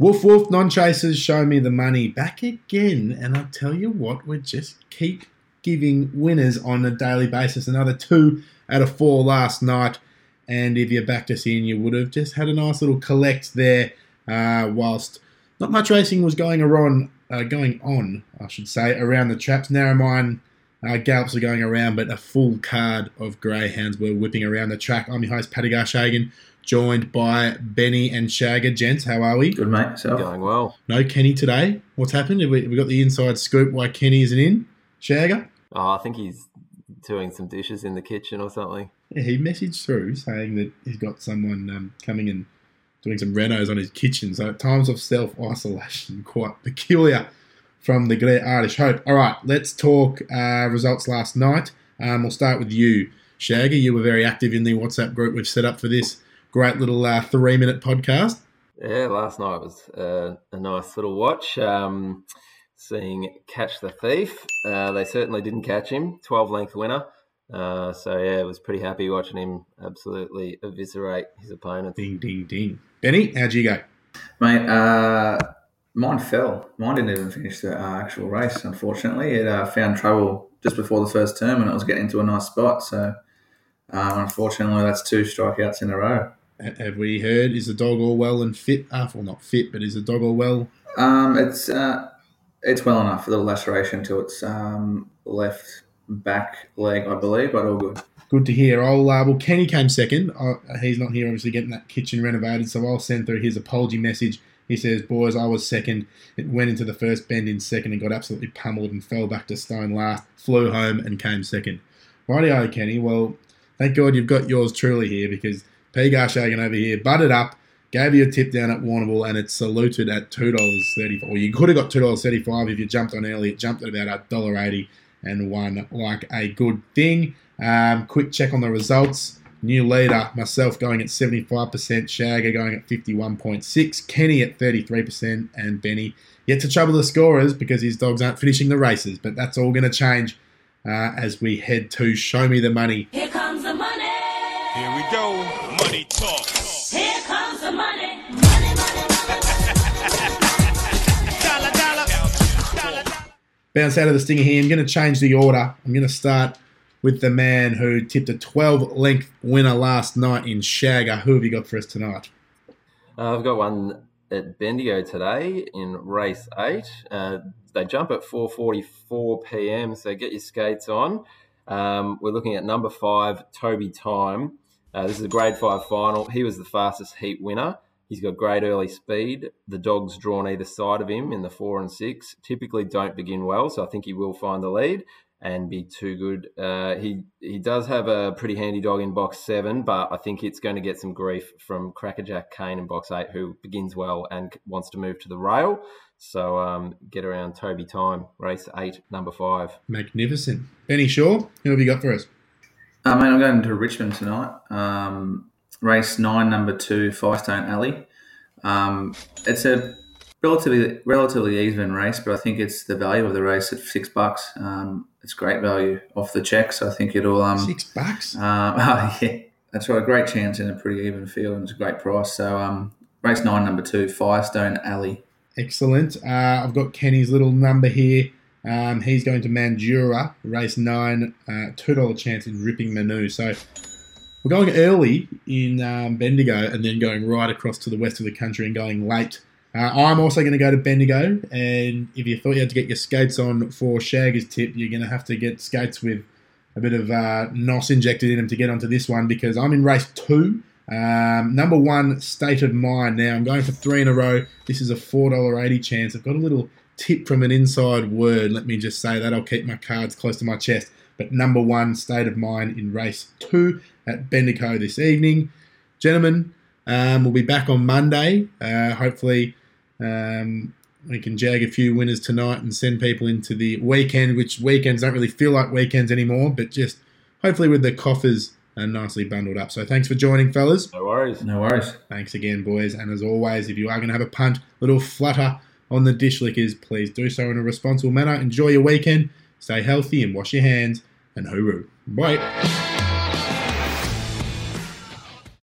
Woof woof, non-chasers, show me the money. Back again, and I'll tell you what, we just keep giving winners on a daily basis. Another 2 out of 4 last night, and if you backed us in, you would have just had a nice little collect there, whilst not much racing was going on, I should say, around the traps. Narromine gallops are going around, but a full card of greyhounds were whipping around the track. I'm your host, Paddy Garshagan, joined by Benny and Shagger. Gents, how are we? Good, mate. So going well. No Kenny today. What's happened? Have we got the inside scoop why Kenny isn't in? Shagger? Oh, I think he's doing some dishes in the kitchen or something. Yeah, he messaged through saying that he's got someone coming and doing some renos on his kitchen. So at times of self-isolation, quite peculiar from the Great Irish Hope. All right, let's talk results last night. We'll start with you, Shagger. You were very active in the WhatsApp group we've set up for this great little 3-minute podcast. Yeah, last night was a nice little watch. Seeing Catch the Thief. They certainly didn't catch him. 12-length winner. It was pretty happy watching him absolutely eviscerate his opponent. Ding, ding, ding. Benny, how'd you go? Mate, mine fell. Mine didn't even finish the actual race, unfortunately. It found trouble just before the first turn when it was getting into a nice spot. So, unfortunately, that's 2 strikeouts in a row. Have we heard, is the dog all well and fit? Well, not fit, but is the dog all well? It's well enough, a little laceration to its left back leg, I believe, but all good. Good to hear. Kenny came second. He's not here, obviously, getting that kitchen renovated, so I'll send through his apology message. He says, boys, I was second. It went into the first bend in second and got absolutely pummeled and fell back to stone last, flew home and came second. Rightio, Kenny. Well, thank God you've got yours truly here, because P. Garshagan over here butted up, gave you a tip down at Warrnambool, and it's saluted at $2.35. Or you could have got $2.35 if you jumped on early. It jumped at about $1.80 and won like a good thing. Quick check on the results. New leader, myself going at 75%, Shagger going at 51.6%, Kenny at 33%, and Benny yet to trouble the scorers because his dogs aren't finishing the races. But that's all going to change as we head to Show Me the Money. Here comes the money. Here we go. Money talk. Here comes the money. Money, money, Dollar. Bounce out of the stinger here. I'm going to change the order. I'm going to start with the man who tipped a 12-length winner last night in Shagger. Who have you got for us tonight? I've got one at Bendigo today in race 8. They jump at 4:44 p.m, so get your skates on. We're looking at number 5, Toby Time. This is a grade 5 final. He was the fastest heat winner. He's got great early speed. The dogs drawn either side of him in the 4 and 6 typically don't begin well, so I think he will find the lead and be too good. He does have a pretty handy dog in box 7, but I think it's going to get some grief from Crackerjack Kane in box 8, who begins well and wants to move to the rail. So get around Toby Time, race 8, number 5. Magnificent. Benny Shaw, who have you got for us? Mate, I'm going to Richmond tonight. Race 9, number 2, Firestone Alley. It's a relatively even race, but I think it's the value of the race at $6. It's great value off the check, so I think it'll... $6? Yeah, that's right. A great chance in a pretty even field, and it's a great price. So race 9, number 2, Firestone Alley. Excellent. I've got Kenny's little number here. He's going to Mandurah, race 9, $2 chance in Ripping Manu. So we're going early in Bendigo and then going right across to the west of the country and going late. I'm also going to go to Bendigo, and if you thought you had to get your skates on for Shagger's tip, you're going to have to get skates with a bit of NOS injected in them to get onto this one, because I'm in race 2. Number 1, State of Mind. Now, I'm going for 3 in a row. This is a $4.80 chance. I've got a little tip from an inside word. Let me just say that. I'll keep my cards close to my chest. But number 1, State of Mind in race 2 at Bendigo this evening. Gentlemen, we'll be back on Monday. Hopefully... we can jag a few winners tonight and send people into the weekend, which weekends don't really feel like weekends anymore, but just hopefully with the coffers nicely bundled up. So thanks for joining, fellas. No worries. No worries. Thanks again, boys. And as always, if you are going to have a punt, little flutter on the dish lickers, please do so in a responsible manner. Enjoy your weekend, stay healthy and wash your hands, and hooroo. Bye.